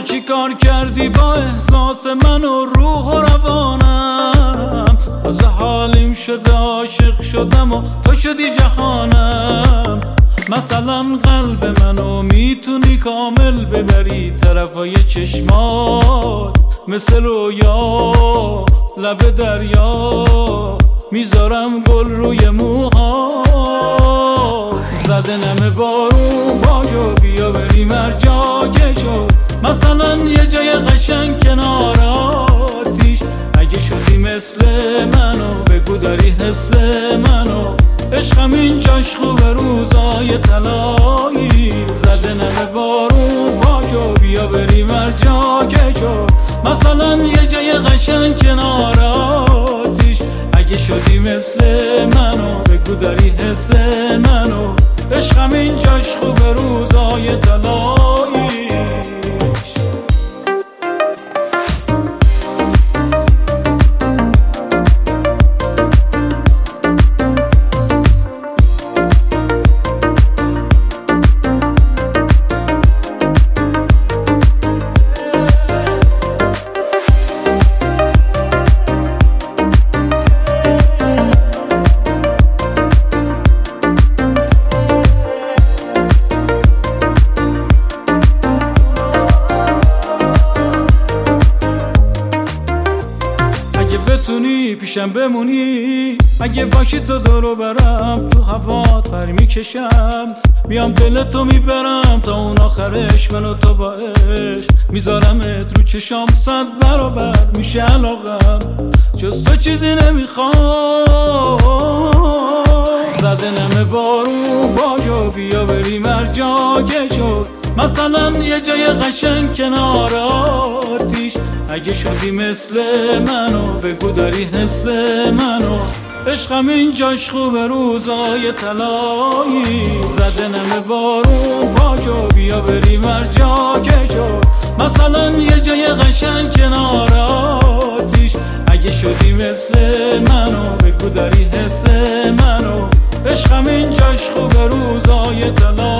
چی کار کردی با احساس من و روح و روانم؟ تازه حالیم شده عاشق شدم و تو شدی جهانم. مثلا قلب منو میتونی کامل ببری طرفای چشمات، مثل رویا لب دریا میذارم گل روی موها. زده نمه بارون باجو بیا بریم هر جا که شد، مثلا یه جای قشنگ کنار آتیش. اگه شدی مثل منو بگو داری حس منو، عشقم اینجاش خوبه روزای طلایی. زده نمه بارون باجو بیا بریم هر جا که شد، مثلا یه جای قشنگ کنار آتیش. اگه شدی مثل منو بگو داری حس منو، عشقم اینجاش خوبه روزای طلایی. بتونی پیشم بمونی، اگه باشی تو دورو برم تو هوات پر میکشم. میام دل تو میبرم تا اون آخرش، منو تو با عشق میذارمت رو چشام 100 برابر میشه علاقم. جز تو چیزی نمیخوام. زده نمه بارون باجو بیا بریم هر جا که شد، مثلا یه جای قشنگ کنار آتیش. اگه شدی مثل منو بگو داری حس منو، عشقم اینجاش خوبه روزای طلایی. زده نمه بارون باجو بیا بریم هر جا که شد، مثلا یه جای قشنگ کنار آتیش. اگه شدی مثل منو بگو داری حس منو، عشقم اینجاش خوبه روزای طلایی.